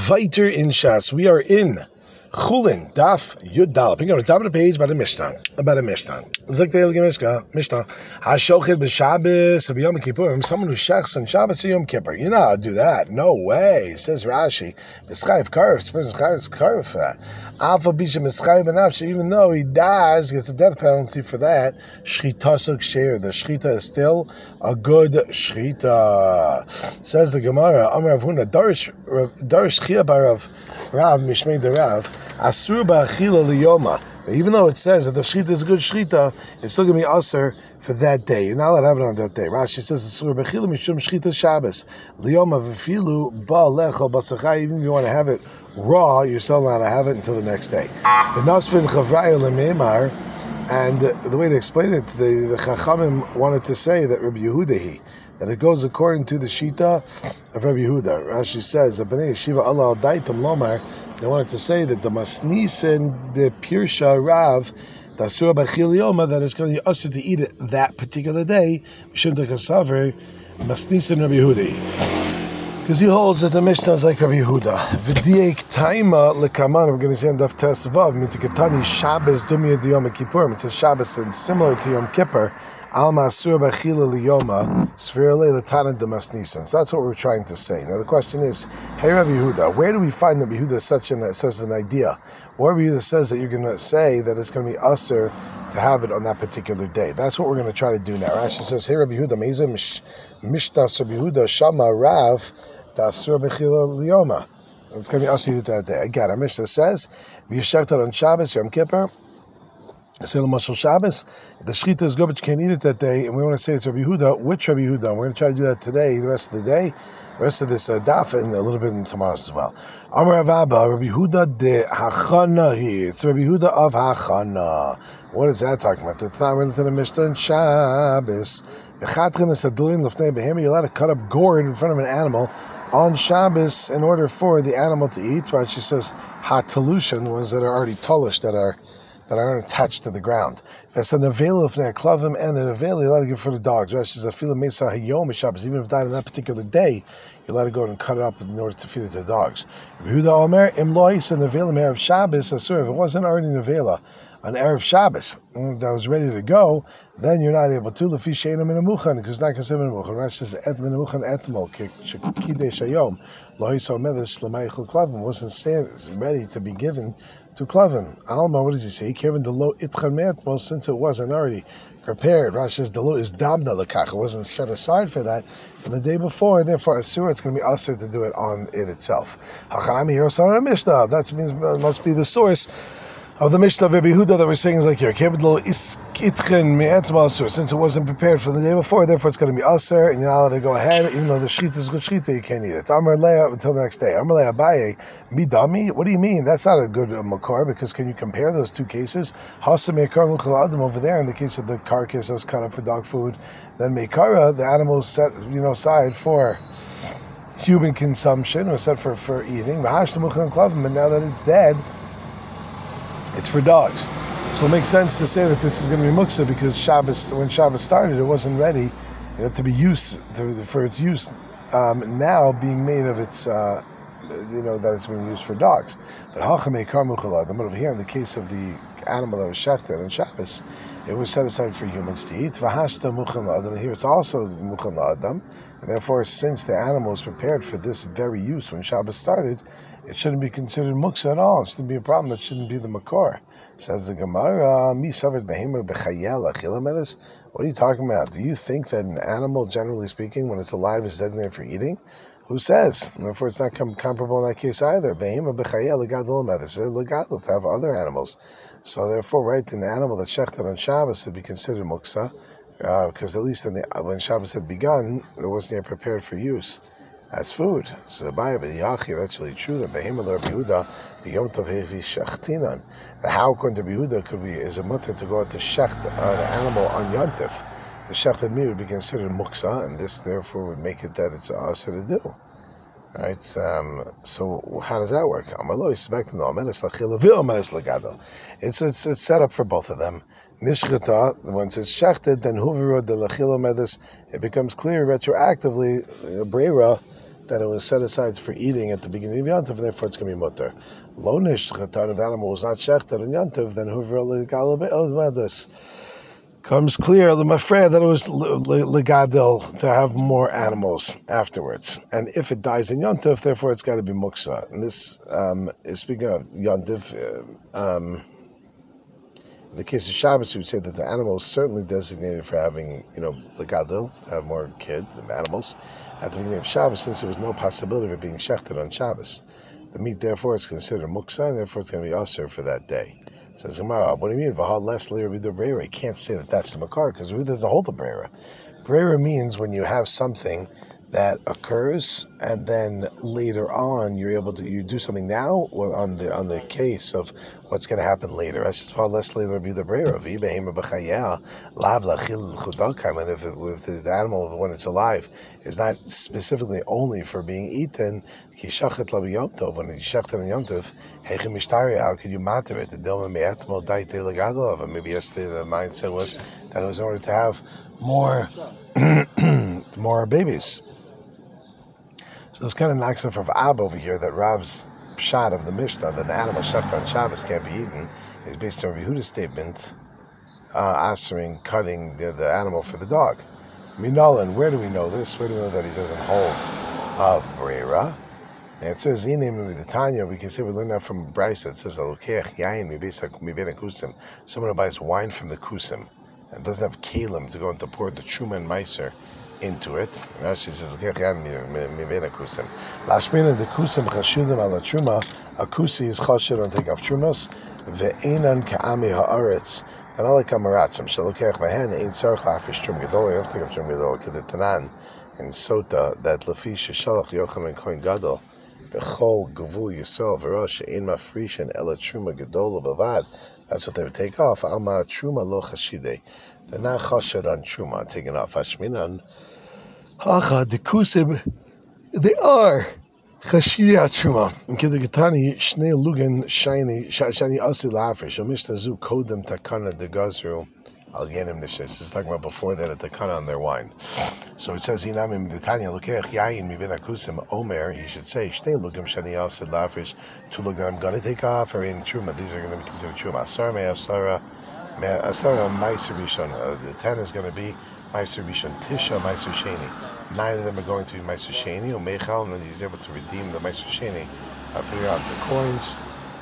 Weiter in Shas. We are in Chulin, Daf Yud Dal. Pick up the top of the page by the Mishnah. About a Mishnah. Zek the Elge Mishnah. Hashochet b'Shabbos b'Yom Kippur. Someone who shechs on Shabbos or Yom Kippur. You're not allowed to do that. No way. Says Rashi. B'Schayv Karf. This person's Karf. Alpha Bisha B'Schayv B'Nafshe. Even though he dies, gets a death penalty for that. Shchitasuk Sheir. The Shchita is still a good Shchita. Says the Gemara. Amar Avhuna. Darish Chia Barav Rav Mishmei the Rav. Asur ba'achila liyoma. Even though it says that the shchita is a good shchita, it's still going to be aser for that day. You're not allowed to have it on that day. Rashi says asur ba'achila mishum shchita Shabbos liyoma v'filu ba'alecho b'sachai. Even if you want to have it raw, you're still not allowed to have it until the next day. The nasfin chavrayu lemeimar, and the way to explain it, the Chachamim wanted to say that Rabbi Yehuda that it goes according to the shita of Rabbi Yehuda. Rashi says that Bnei Yeshiva Allah Daitam Lomar. They wanted to say that the Masnisen, the Pirsha Rav, the Asura B'Chil Yoma, that is going to be usher to eat it that particular day, Mishum Dekasaver, Masnisen Rabbi Yehuda. Because he holds that the Mishnah is like Rabbi Yehuda. V'diek Taima Lekaman, we're going to say in Daf Tesvav, Mitikatani Shabbos Dumya D'Yom Kippur. It's a Shabbos and similar to Yom Kippur. Alma Asura B'Chila Liyoma Svirle Latana Demasnisan. So that's what we're trying to say. Now the question is, hey Rabbi Yehuda, where do we find Rabbi Yehuda such an idea? Or Rabbi Yehuda says that you're going to say that it's going to be usher to have it on that particular day. That's what we're going to try to do now. Rashi says, hey Rabbi Yehuda, Meiza Mishtas Rabbi Yehuda Shama Rav Asura B'Chila Liyoma. It's going to be usher that day. Again, our Mishnah says, V'yeshechtar on Shabbos Yom Kippur. Say Mashal Shabbos, the shchita is good, but you can't eat it that day, and we want to say it's Rabbi Yehuda. Which Rabbi Yehuda? We're going to try to do that today, the rest of the day, the rest of this daf, and a little bit in tomorrow's as well. Amar Avaba, Rabbi Yehuda de Hachana here. It's Rabbi Yehuda of Hachana. What is that talking about? It's not related to the Mishnah and Shabbos. You're allowed to cut up gourd in front of an animal on Shabbos in order for the animal to eat. Right? She says hatalushan, the ones that are already tolish, that aren't attached to the ground. That's an avail of klavim and an avail you're allowed to give for the dogs. Right? She says even if it died on that particular day, you're allowed to go and cut it up in order to feed it to the dogs. If it wasn't already an avela on Erev Shabbos that was ready to go, then you're not able to. Because it's not considered a muchan. Rashi says et menuchan etmol kidei shayom lo hiso medes l'maychul klavim, wasn't ready to be given to klavim. Alma, what does he say? He came in the lo itchan me'etmol, since it wasn't already prepared. Rashi says the lo is damda lekach, it wasn't set aside for that from the day before. Therefore, asur, it's going to be asur to do it on it itself. Hachanami here on Mishnah. That means must be the source of the Mishnah of Rabbi Yehuda that we're saying is like here. Since it wasn't prepared for the day before, therefore it's going to be aser, and you're not allowed to go ahead, even though the shchita is good shchita, you can't eat it. Amar Leah until the next day. Amar Leah Abaye, midami? What do you mean? That's not a good makor, because can you compare those two cases? Hasa meikar muchal adam over there, in the case of the carcass that was cut up for dog food, then meikara, the animal is set aside for human consumption, or set for eating. But now that it's dead, it's for dogs. So it makes sense to say that this is going to be muksa, because when Shabbos started, it wasn't ready to be used for its use. Now being made of its, that it's being used for dogs. But over here, in the case of the animal that was shechted on Shabbos, it was set aside for humans to eat. And here it's also muchan la'adam. And therefore, since the animal is prepared for this very use when Shabbos started, it shouldn't be considered muksa at all. It shouldn't be a problem. It shouldn't be the makor. Says the Gemara, what are you talking about? Do you think that an animal, generally speaking, when it's alive, is designated for eating? Who says? And therefore, it's not comparable in that case either. To have other animals. So therefore, right, an animal that's shechted on Shabbos would be considered muksa, because at least when Shabbos had begun, it wasn't yet prepared for use as food. So that's really true. That how according to Yehuda is a mutter to go out to shecht an animal on Yontif. The shechted meat would be considered muksa, and this therefore would make it that it's also to do. Right? So how does that work? It's set up for both of them. Nishchata, once it's shechted, then huvira de lachilo medes, it becomes clear retroactively, breira, that it was set aside for eating at the beginning of Yantiv, and therefore it's going to be mutter. Lo nishchatan, if the animal was not shechted on Yantiv, then whoever this comes clear, I'm afraid that it was legadil to have more animals afterwards. And if it dies in Yantiv, therefore it's got to be muksa. And this is speaking of Yantiv. In the case of Shabbos, we would say that the animal is certainly designated for having, legadil, to have more kids, animals, at the beginning of Shabbos, since there was no possibility of it being shechted on Shabbos. The meat, therefore, is considered muksa, and therefore it's going to be asur for that day. Says Gemara, what do you mean? V'hal lesli or the brera? You can't say that that's the makar, because who doesn't hold the brera? Brera means when you have something that occurs, and then later on you do something now, or on the case of what's going to happen later. And if the animal, when it's alive, is not specifically only for being eaten, when you shechted on Yom Tov, how could you matter it? Maybe yesterday the mindset was that it was in order to have more more babies. So this kind of knocks off of Ab over here that Rav's shot of the Mishnah that the animal shechted on Shabbos can't be eaten is based on Yehuda's statement, answering cutting the animal for the dog. Minolan, where do we know this? Where do we know that he doesn't hold a brera? The answer is the Tanya. We can say we learn that from Bryce. It says someone who buys wine from the kusim and doesn't have kalim to go and to pour the truma and meiser into it. Rashi says, Lashmina the kusim chashudim ala truma. A kusi is chashud on take off trumas. Ve'enan ka'ami haaretz. And all like amaratzim. Shalokech mahen ein tzarich lafish trum gadol. You don't take off trum gadol. Kedetanan in Sota that lafish shalach yochanan kohen gadol. Bechol gavul yisrael v'rosh ein mafrishin ela truma gadol bavad. That's what they would take off. Alma truma lo chashide. They're not chashud on truma taken off. Hashminan hacha dekusim. They are chashide truma. In Kedugatani shnei lugan shani asi lafresh. Omishtazu kodem takana de gazru al yenim nishes. This is talking about before that at takana on their wine. So it says hinamim Tanya lokech yayin mivin akusim omer. He should say shnei lugan shani asi lafresh. Two lugan I'm going to take off or in truma. These are going to be considered truma. Asara me asara meiser rishon. The 10 is going to be meiser rishon. Tisha meiser sheni. 9 of them are going to be meiser sheni. Umechal, and then he's able to redeem the meiser sheni. Figure out the coins.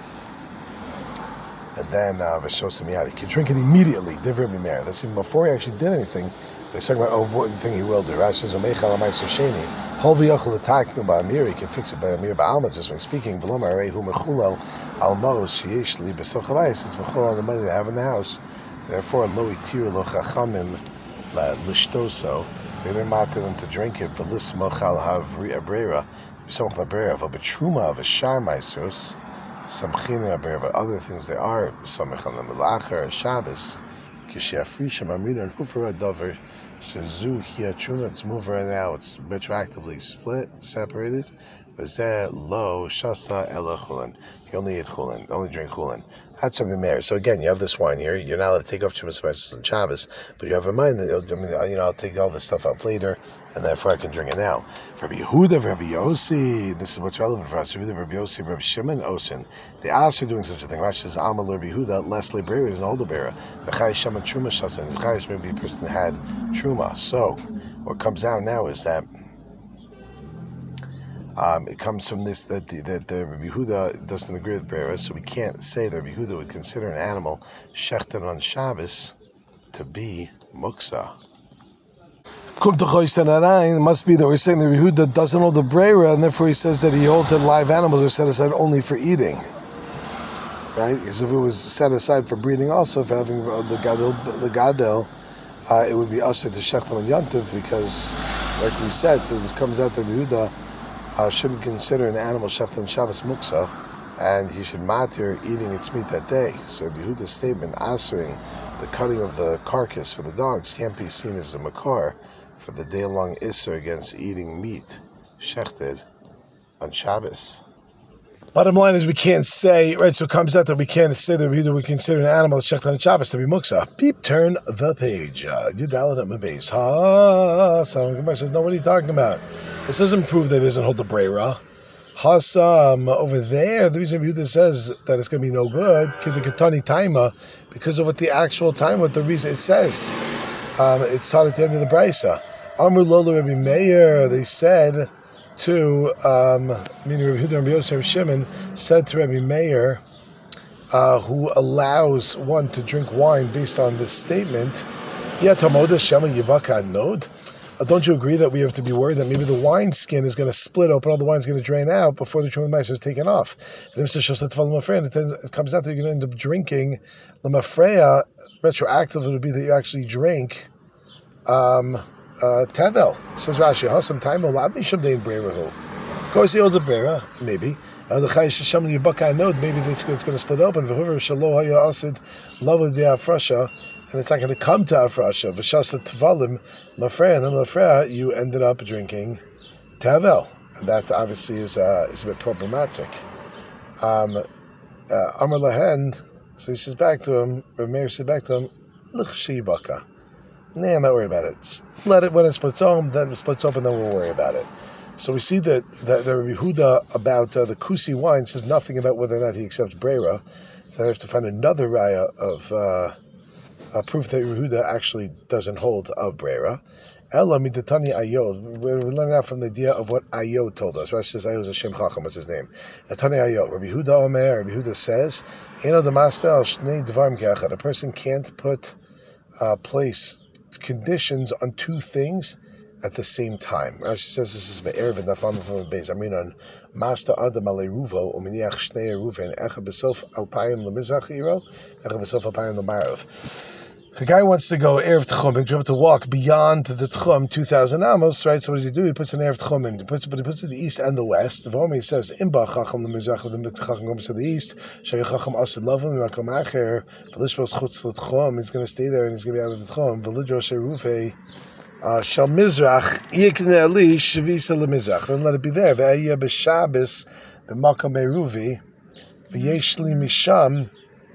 And then V'shosam yad. He can drink it immediately. Divrei b'meir. That's even before he actually did anything. They're talking about what the thing he will do. Rashi says umechal meiser sheni. Hol v'yachol ataknu ba'amir. He can fix it by amir ba'alma. Just when speaking, v'lomar arei hu mechulal al mos sheyesh li b'soch habayis. It's mechulal on the money they have in the house. Therefore, lo itir lo chachamim l'shtoso. They didn't matter them to drink it. V'lismoch al habrera. V'soch habrera. V'betruma v'shar meisos. Samchin habrera. But other things they are samech on the melacher Shabbos. Kishiafrisham amina and hufra dover. Shazu hiya truma. It's moved right now. It's retroactively split, separated. V'zeh lo shasa ela chulin. You only eat chulin. Only drink chulin. That's a meir. So again, you have this wine here. You're not allowed to take off trumas spices on Shabbos, but you have in mind that I'll take all this stuff off later, and therefore I can drink it now. For Rabbi Yehuda, Rabbi Yossi, this is what's relevant for us. Rabbi Yossi, Rabbi Shimon, Osin. They asked doing such a thing. Rashi says, Amal Rabbi Yehuda, less Librera is an older bearer. The Chayish Shema Truma Shasan. The Chayish maybe a person that had Truma. So what comes out now is that. It comes from this that the Rabbi Yehuda doesn't agree with Brera, so we can't say that Rabbi Yehuda would consider an animal shechted on Shabbos to be muksa. It must be that we're saying that Rabbi Yehuda doesn't hold the Brera, and therefore he says that he holds that live animals are set aside only for eating. Right? Because if it was set aside for breeding also, for having the gadol, it would be usher to shechted on Yantiv, because, like we said, so this comes out that Rabbi Yehuda shouldn't consider an animal shechted on Shabbos muksa, and he should matter eating its meat that day. So Yehuda's statement answering the cutting of the carcass for the dogs can't be seen as a makar for the day-long issur against eating meat shechted on Shabbos. Bottom line is we can't say, right, so it comes out that we can't say that either we consider an animal Shechtan and Shabbos to be Muksa. Beep, turn the page. You dial it at my base. So Gemara says, no, what are you talking about? This doesn't prove that it doesn't hold the Breira. Hasam, over there, the reason Yehuda says that it's going to be no good, Ketani Taima, because of what the actual time, what the reason it says. It's taught at the end of the Brisa. Amr Lola Rabbi Meir, they said to, meaning Rabbi Yehuda and Rabbi Yosef Shimon, said to Rabbi Meir, who allows one to drink wine based on this statement, don't you agree that we have to be worried that maybe the wine skin is going to split open, all the wine is going to drain out before the Truma Ma'aser is taken off? And it comes out that you're going to end up drinking Lamafreya. Retroactively would be that you actually drink Tevel. Says Rashi, Hasam time Olab Misham Dein Breirahu. Of course he holds a Breira, maybe. The Chayish Sham Yibaka Node, maybe it's going to split open. V'hover Shalo Haya Asid Lavud De Afrasha. And it's not going to come to Afrasha. V'shasla Tvalim, Mafreya, and then Mafreya, you ended up drinking Tevel. And that obviously is a bit problematic. Amar Lahen, so he says back to him, Meir says back to him, Look, Shibaka. Nah, I'm not worried about it. Just let it, when it splits open, then it splits open, then we'll worry about it. So we see that the Rabbi Yehuda about the Kusi wine says nothing about whether or not he accepts Breira. So I have to find another raya of proof that Yehuda actually doesn't hold of Breira. Ella midatani Ayod. We're learning out from the idea of what Ayod told us. Rashi says Ayod is a Shem Chacham. What's his name? Datani Ayod. Rabbi Yehuda Omer. Rabbi Yehuda says, "Eno demastel shnei dvarim keachad." A person can't put place conditions on two things at the same time. Rashi says this is be'erev and nafam from beis aminon master adam aleruvo uminiach shnei eruven echa besof alpayim lemizrach iro echa besof alpayim lemarav. If a guy wants to go Erev Tchum, he to walk beyond the Tchum 2,000 amos, right? So what does he do? He puts an Erev Tchum in. He puts it to the east and the west. The Vomi says, Imba Chacham Lemizrach, the Chacham comes to the east. Shaya Chacham Asid Lavim, Makom Acher, Velishvos Chutz L'Tchum. He's going to stay there and he's going to be out of the Tchum. Velidro Sherufe, Shal Mizrach, Yikne Ali, Shavisa Lemizrach. Then let it be there. Ve'ayah B'Shabbos, B'Makom Eruvi, V'yeshli Misham,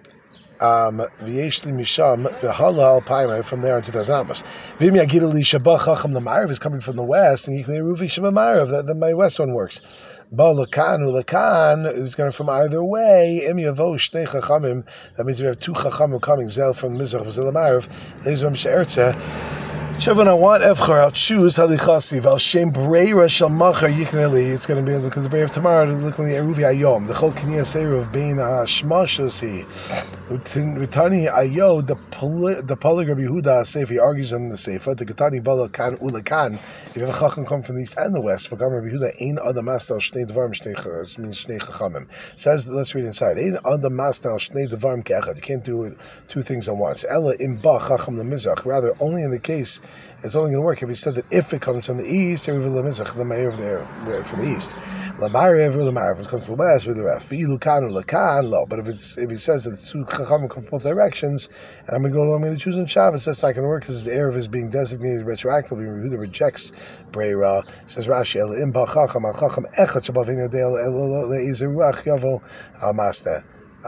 V'yeshli Misham v'halal paimah from there on 2,000 amos. V'im yagidali shabach chacham l'marav is coming from the west, and yikli ruvi shema marav. That my west one works. Ba lakan is going from either way. Im yavo shnei chachamim. That means we have two chachamim coming. Zel from the mizrach, zel l'marav. These are misheretze. Shavon, I want Evchar, I'll choose Halichasi, Val Shem Breira Shal Machar Yikneli. It's going to be because the Breira of tomorrow, looking at Eruvi Ayom, the Chol Kiniya Seru of Bein Shmashosi, Ritani Ayo, the Polyg Rabbi Yehuda Sefer, argues on the Sefer, the Gatani Bala Kan Ulakan, if you have a Chacham come from the east and the west, for Rabbi Yehuda, Ein Adam Mastal Shnei Dvarim means Shnei Chachamim. Says, let's read inside, Ein Adam Mastal Shnei Dvarim Keachad. You can't do two things at once. Ella Imba Chacham Lemizach, rather, only in the case it's only going to work if he said that if it comes from the east, the Meir there from the east. If it comes from the west, with the ref. But if he says that the two chachamim come from both directions, and I'm going to choose on Shabbos, that's not going to work because the Erev is being designated retroactively. Yehuda rejects Breira. Says Rashi, Im ba chacham al chacham echad shabavinu de'el le'izeruach yavo al master.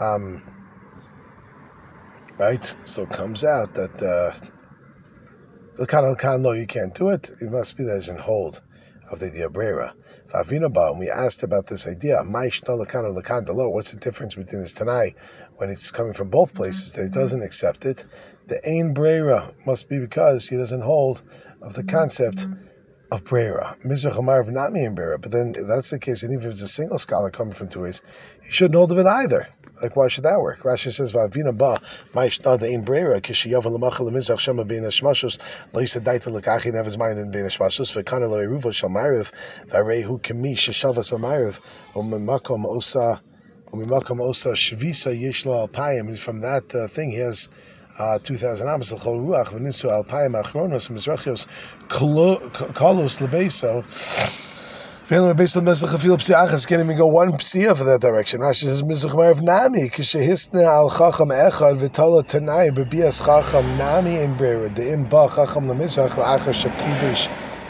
Right? So it comes out that no, you can't do it. It must be that it's in hold of the idea of Breira. We asked about this idea. What's the difference between this Tanai when it's coming from both places that he doesn't accept it? The Ein Breira must be because he doesn't hold of the concept of Breira. Mizrach Amarav not me in Breira. But then if that's the case, and even if it's a single scholar coming from two ways, he shouldn't hold of it either. Like, why should that work? Rashi says, "Va'avina ba ma'ishtad ein breira kishiyava l'machal l'mizrach shema bein hashmashos lo'isa daita l'kachi never mind in bein hashmashos v'kana lo'eruva shal ma'ariv v'arehu kemi sheshavas b'ma'ariv u'mimakom osa shvisa yesh lo alpayim." And from that thing, he has 2,000 amos l'chol ruach v'nitzu alpayim achronos mizrachios kolos lebeso. Based on Mizrach Afil Psiachas, can't even go one psia for that direction. Rashi says Mizrach Marav Nami Kishehisna Al Chacham Echad V'Tala Tanai B'Bias Chacham Nami in Breira the Im Ba Chacham LaMizrach LaAchar Shakudish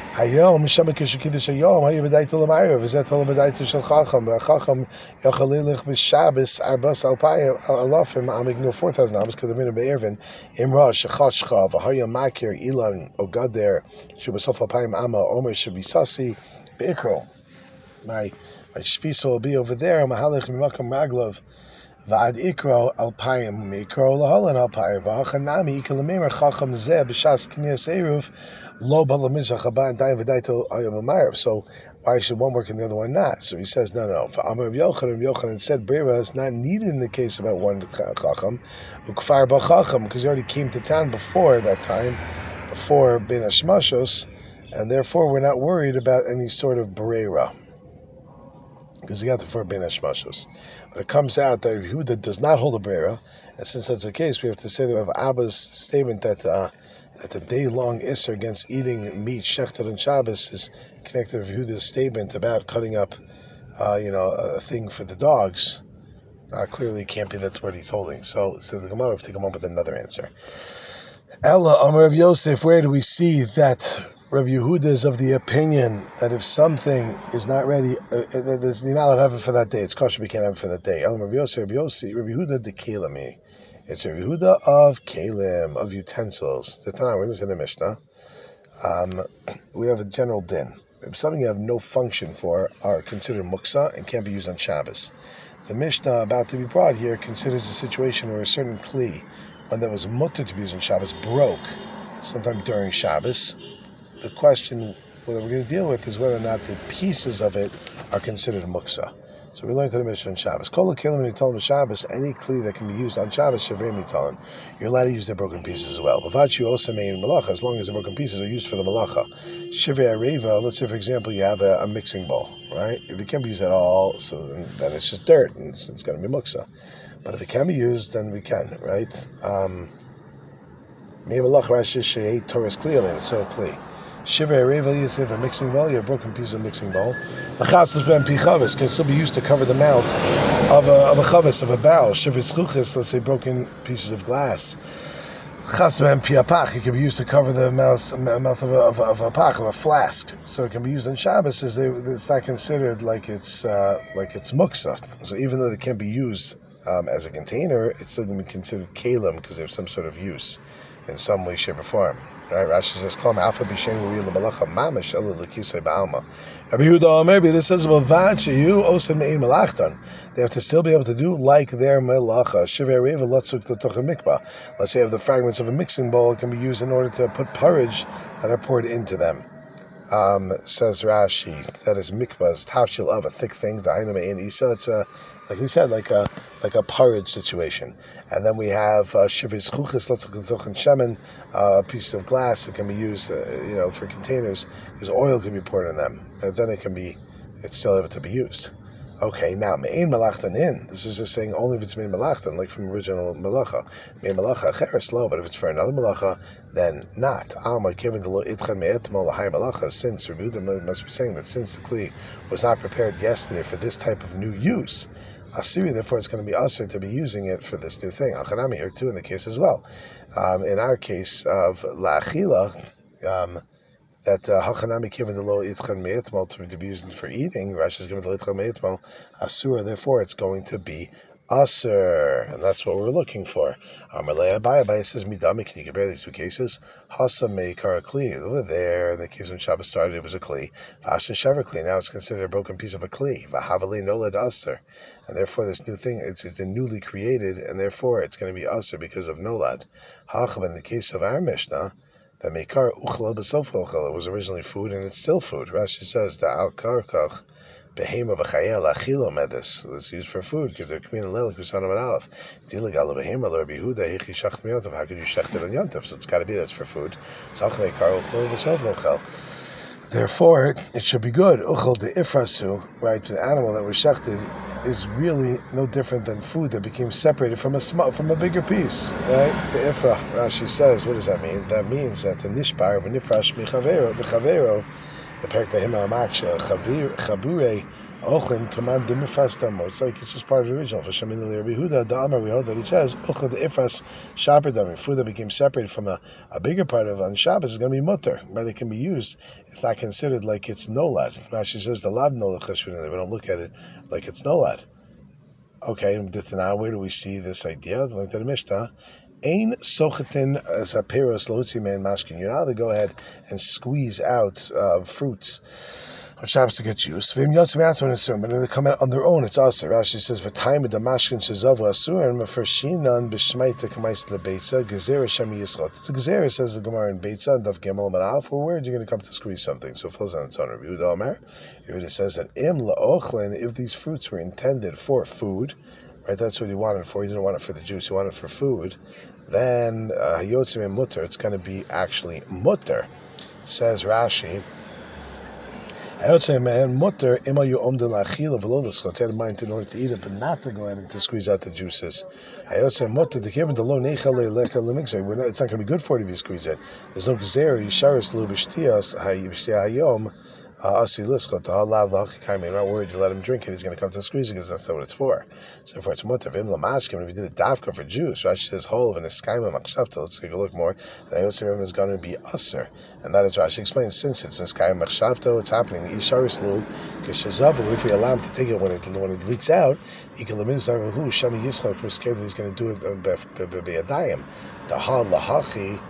Hayom Shabbat Kiddush Hayom Hayu B'Daitul L'Mayrav V'Zetul B'Daitul Shel Chacham Chacham Yachalilach B'Shabbos Arbas Alpayim Alafim Amignu 4,000 Amos Kedamina Be'ervin Imra Shechashcha V'Hayam Makir Ilan Ogader Shubasof Alpayim Ama Omer Shabisasi Be'ikro. My shpisa will be over there. Mahalech Mimakam Maglav Va'ad Ikro Alpayim Mikro Laholan Alpayim V'Hachanami Ikalamir Chacham Zeh B'Shas Knias Eruv Lo Balamizach Haba and Daim V'Daito Ayam Amayrav. So why should one work and the other one not? So he says no. For Amar of Yochanan said Brera is not needed in the case about one Chacham Ukfar B'Chacham because he already came to town before that time, before Ben Hashmashos, and therefore we're not worried about any sort of Brera, because he got the for Ben Hashmashos. But it comes out that Yehuda does not hold a brera, and since that's the case, we have to say that we have Abba's statement that the day-long isser against eating meat, shechted on Shabbos, is connected with Yehuda's statement about cutting up, a thing for the dogs. Clearly, it can't be that's what he's holding. So the Gemara have to come up with another answer. Ella Amar of Yosef, where do we see that Rav Yehuda is of the opinion that if something is not ready, there's you're not allowed to have it for that day. It's kosher, we can't have it for that day. Ella Rav Yosef, Rav Yehuda de Kelemi. It's Rav Yehuda of Kalim, of utensils. The Tanakh, we're in the Mishnah. We have a general din. If something you have no function for are considered muksa and can't be used on Shabbos. The Mishnah about to be brought here considers a situation where a certain kli, one that was mutter to be used on Shabbos, broke sometime during Shabbos. The question whether we're going to deal with is whether or not the pieces of it are considered muksa. So we learned to the Mishnah on Shabbos. Kol kelim nitalim Shabbos, any kli that can be used on Shabbos, shavim nitalim. You're allowed to use the broken pieces as well. Bavachu osamein malacha, as long as the broken pieces are used for the malacha. Shivrei areva, let's say for example you have a mixing bowl, right? If it can't be used at all, so then it's just dirt, and it's going to be muksa. But if it can be used, then we can, right? Me malacha rashi she'ei Torah's kli, so kli. Shivrei areva, you have a mixing bowl, you have a broken piece of mixing bowl. Lachasas ben pi chavis can still be used to cover the mouth of a chavis, of a barrel. Shivrei schuchis, let's say broken pieces of glass. Chas ben pi apach, it can be used to cover the mouth of a pach, of a flask. So it can be used on Shabbos. It's not considered like it's muksa. So even though it can't be used as a container, it's still going to be considered kalim because there's some sort of use in some way, shape, or form. Right? Rashi says, "Kol alpha b'shem u'yil malacha mamish elu l'kisei ba'alma." Rabbi Yehuda, maybe this says about you osen me'in malachtan. They have to still be able to do like their melacha. Shivrei reva lotzuk l'toch mikvah. Let's say you have the fragments of a mixing bowl. It can be used in order to put porridge that are poured into them. Says Rashi, that is mikvah, is tafshil of a thick thing. Da'ina me'in isa. It's like we said, like a porridge situation. And then we have shivrei schuchis l'toch shemen, pieces of glass that can be used, for containers, because oil can be poured in them, and then it's still able to be used. Okay, now me'in malachtan in. This is just saying only if it's me'in malachtan, like from original malacha. Me'in malacha acheres lo, but if it's for another malacha, then not. Alma given the lo itchan me'etmol l'hai malacha. Since Rabbi Yehuda must be saying that since the kli was not prepared yesterday for this type of new use, Asiri, therefore, it's going to be usher to be using it for this new thing. Achanami here too in the case as well. In our case of la'achila, that Hachanami given the lo itchan me'etmol to be used for eating. Rashi is given the lo itchan me'etmol asura. Therefore, it's going to be aser, and that's what we're looking for. Amalei Abaye says midami. Can you compare these two cases? Hasa meikar kli. Over there, in the case when Shabbos started, it was a kli. Vasha shaver kli. Now it's considered a broken piece of a kli. Vahavali nolad aser, and therefore this new thing, it's a newly created, and therefore it's going to be aser because of nolad. Hacham, in the case of our Mishnah, that meikar uchla b'sof uchla, it was originally food and it's still food. Rashi says the al karkach behema v'chayel achilo medis. It's used for food. Give the communal lelik usanam and aleph. Dilig ala behema l'Rabbi Yehuda hichi shacht miyontav. How could you shecht it on yontav? So it's got to be that's for food. Zalch meikar uchla b'sof uchla. Therefore, it should be good. Uchel de ifrasu, right? The animal that was shechted is really no different than food that became separated from a bigger piece, right? The ifra, Rashi says, what does that mean? That means that the nishbar of nifrash mechavero, the perik behima amaksha chabure Ochlin command the mifastam. It's like it's just part of the original. For Shemin Rabbi Yehuda, the Amar we hold that he says Ochlin the ifas shaperdam. Food that became separated from a bigger part of on Shabbos is going to be mutter, but it can be used. It's not considered like it's nolad. Rashi says the lav nolad cheshvan. We don't look at it like it's nolad. Okay, now where do we see this idea? Like the Mishnah. Ein sochetin zapiros lotzi man mashkin. You're not allowed to go ahead and squeeze out fruits on Shabbos to get juice. V'im yotzim atzman asurim, but when they come out on their own, it's aser. Rashi says v'tayim the mashkin shezavu asurim mefershinan b'shmeita k'mais lebeitza gezerah shem yischot. It's a gezerah, says the Gemara in Beitza and Daf Gimel Manaf. Well, where are you going to come to squeeze something? So it flows on its own. Rabbi Yehuda Omer. Yehuda says that im laochlin, if these fruits were intended for food. Right, that's what he wanted for. He didn't want it for the juice. He wanted it for food. Then yotzim and mutter. It's going to be actually mutter. Says Rashi. Yotzim and mutter. Ima you omden lachila v'lo. Had in mind in order to eat it, but not to go ahead and to squeeze out the juices. Yotzim mutter. The given the lo nechal lecha lemixer. It's not going to be good for it if you squeeze it. There's no gzera. Yisharis lu b'shtias hayom. I'm not worried you let him drink it, he's going to come to squeeze it because that's not what it's for. So for it's mutter, if you did a davka for juice, Rashi says whole of an eskaima machshavta, let's take a look more, the Yotzim is going to be usser. And that is Rashi explains, since it's eskaima machshavta, it's happening, Isharislu, Kishazavu, if we allow him to take it when it leaks out, he can limit Zarahu, Shami Yisra, we're scared that he's going to do it by a dime. The ha lahachi.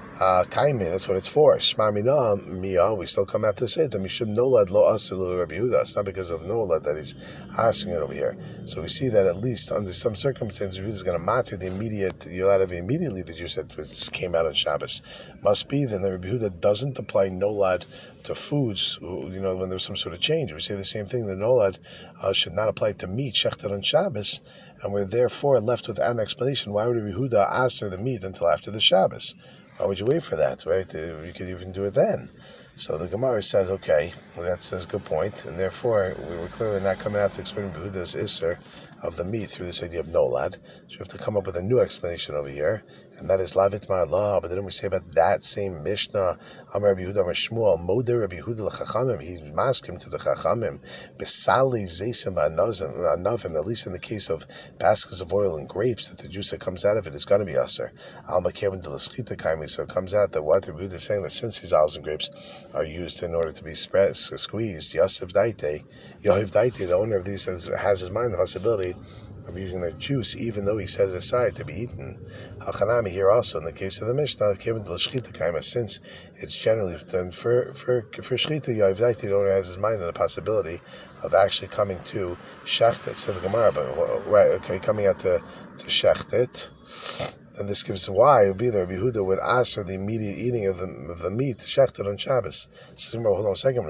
Kaime, that's what it's for. Shma mina, we still come out to say that Mishum Nolad lo asilu Rabbi Yehuda. It's not because of Nolad that he's asking it over here. So we see that at least under some circumstances, Rabbi Yehuda is going to matter the immediate, you're allowed to have immediately the juice that just came out on Shabbos. Must be then that Rabbi Yehuda doesn't apply Nolad to foods, when there's some sort of change. We say the same thing, the Nolad should not apply to meat, shechted on Shabbos, and we're therefore left with an explanation. Why would Rabbi Yehuda answer the meat until after the Shabbos? Why would you wait for that, right? You could even do it then. So the Gemara says, okay, well, that's a good point, and therefore we were clearly not coming out to explain Behuda's Isser of the meat through this idea of Nolad. So we have to come up with a new explanation over here, and that is Lavit Ma'ala. But then we say about that same Mishnah, Amar Rabbi Yehuda Amar Shmuel, Moder Rabbi Yehuda l'Chachamim, he masked him to the Chachamim, Besali Zeisim Anavim, at least in the case of baskets of oil and grapes, that the juice that comes out of it is going to be Asr. Alma Kevin de l'Schita Kaimi, so it comes out that what Rabbi Yehuda is saying, that since these olives and grapes are used in order to be squeezed, Yosef Daite, Yohiv Daite, the owner of these has his mind the possibility of using their juice, even though he set it aside to be eaten. Hachanami here also in the case of the Mishnah, given the shchita kaima, since it's generally done for shchita, Yohiv Daite, the owner has his mind on the possibility of actually coming to shechtet. So the Gemara, coming out to shechtet. And this gives why it would be there. Rabbi Yehuda would ask for the immediate eating of the meat shechted on Shabbos. So hold on a second.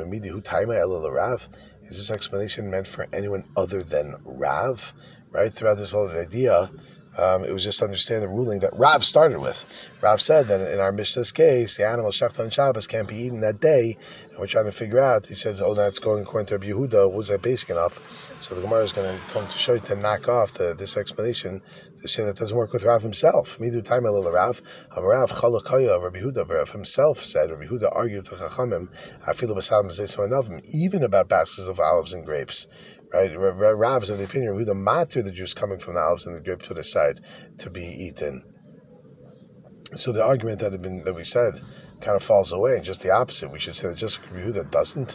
Is this explanation meant for anyone other than Rav? Right? Throughout this whole idea, it was just to understand the ruling that Rav started with. Rav said that in our Mishnah's case, the animal shechted on Shabbos can't be eaten that day. And we're trying to figure out, he says, that's going according to Rabbi Yehuda. Was that basic enough? So the Gemara is going to come to show you to knock off this explanation to say that doesn't work with Rav himself. Midu time a little Rav. Rav Chalakaya, Rabbi Yehuda. Rav himself said, Rabbi Yehuda argued to Chachamim, even about baskets of olives and grapes. Right? Rav is of the opinion Yehuda matter the juice coming from the olives and the grapes put aside to be eaten. So the argument that we said kind of falls away. Just the opposite. We should say that just Yehuda doesn't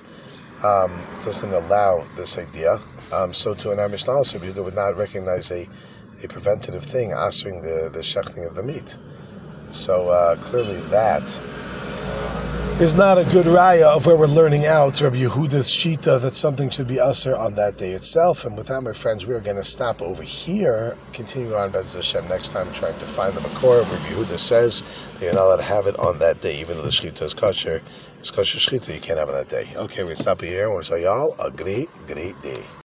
allow this idea. So to an Mishnah also, Yehuda would not recognize a preventative thing, answering the shechting of the meat. So clearly that is not a good raya of where we're learning out Rabbi Yehuda's shita that something should be usher on that day itself. And with that, my friends, we are going to stop over here, continue on Bez Hashem next time, trying to find the makor. Rabbi Yehuda says you're not allowed to have it on that day, even though the shita is kosher. It's kosher shita, you can't have it on that day. Okay, we stop here. I want to say y'all a great day.